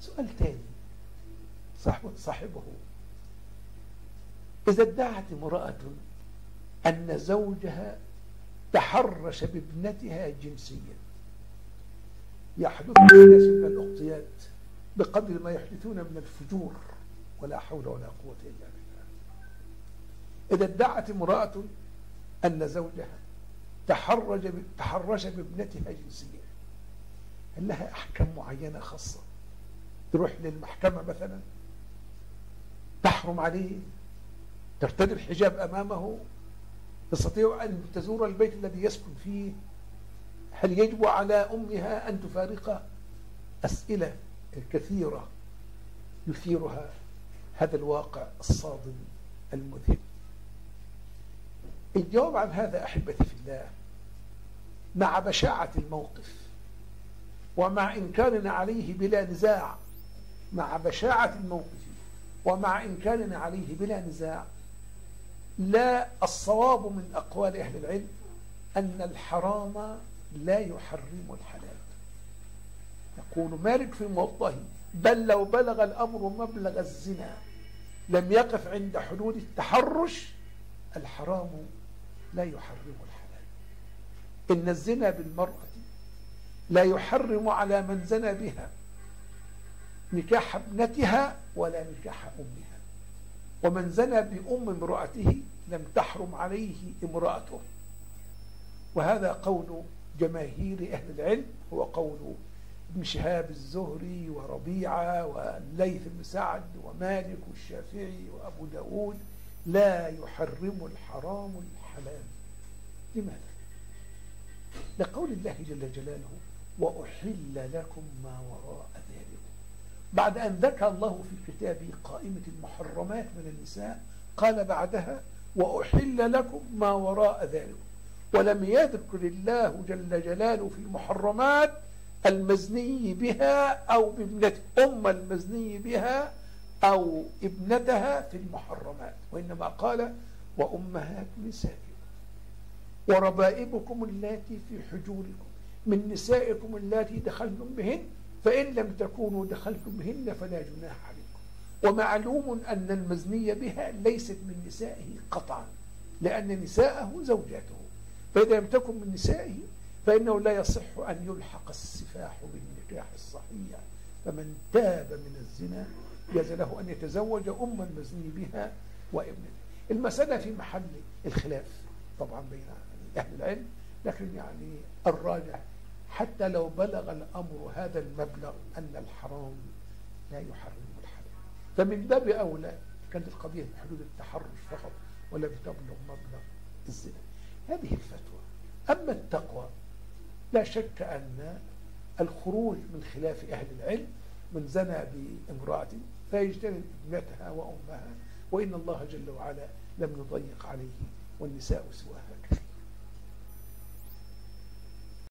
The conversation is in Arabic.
سؤال تاني صاحبه: إذا ادعت امرأة أن زوجها تحرش بابنتها جنسيا، يحدث الناس من الأخطيات بقدر ما يحدثون من الفجور، ولا حول ولا قوة إلا بالله. إذا ادعت امرأة أن زوجها تحرش بابنتها جنسيا، هل لها أحكام معينة خاصة؟ تروح للمحكمة مثلا، تحرم عليه، ترتدي الحجاب أمامه، تستطيع أن تزور البيت الذي يسكن فيه، هل يجب على أمها أن تفارق؟ أسئلة كثيرة يثيرها هذا الواقع الصادم المذهل. الجواب عن هذا أحبتي في الله، مع بشاعة الموقف ومع إنكارنا عليه بلا نزاع، مع بشاعة الموقف ومع إنكارنا عليه بلا نزاع، لا، الصواب من أقوال أهل العلم أن الحرام لا يحرم الحلال. يقول مالك في موطئه: بل لو بلغ الأمر مبلغ الزنا لم يقف عند حدود التحرش، الحرام لا يحرم الحلال. إن الزنا بالمرأة لا يحرم على من زنى بها نكاح ابنتها ولا نكاح أمها، ومن زنى بأم امرأته لم تحرم عليه امرأته. وهذا قول جماهير أهل العلم، هو قول ابن شهاب الزهري وربيعة والليث بن سعد ومالك والشافعي وأبو داود: لا يحرم الحرام الحلال. لماذا؟ لقول الله جل جلاله: وأحل لكم ما وراء ذلك. بعد أن ذكر الله في كتابه قائمة المحرمات من النساء، قال بعدها: وأحل لكم ما وراء ذلك. ولم يذكر الله جل جلاله في المحرمات المزني بها أو بابنته، المزني بها أو ابنتها في المحرمات، وإنما قال: وأمهات نسائكم وربائبكم اللاتي في حجوركم من نسائكم اللاتي دخلتم بهن، فإن لم تكونوا دخلتم بهن فلا جناح عليكم. ومعلوم أن المزني بها ليست من نسائه قطعا، لأن نساءه زوجاته، فإذا لم تكن من نسائه فإنه لا يصح أن يلحق السفاح بالنكاح الصحيح. فمن تاب من الزنا جاز له أن يتزوج أم المزني بها وابنه. المسألة في محل الخلاف طبعا بين أهل العلم، لكن يعني الراجح حتى لو بلغ الأمر هذا المبلغ أن الحرام لا يحرم الحلال، فمن باب أولى كانت القضية بحدود التحرش فقط ولم تبلغ مبلغ الزنا. هذه الفتوى. أما التقوى، لا شك أن الخروج من خلاف أهل العلم: من زنى بامرأة فيجتنب ابنتها وأمها، وإن الله جل وعلا لم يضيق عليه، والنساء سواها كثير.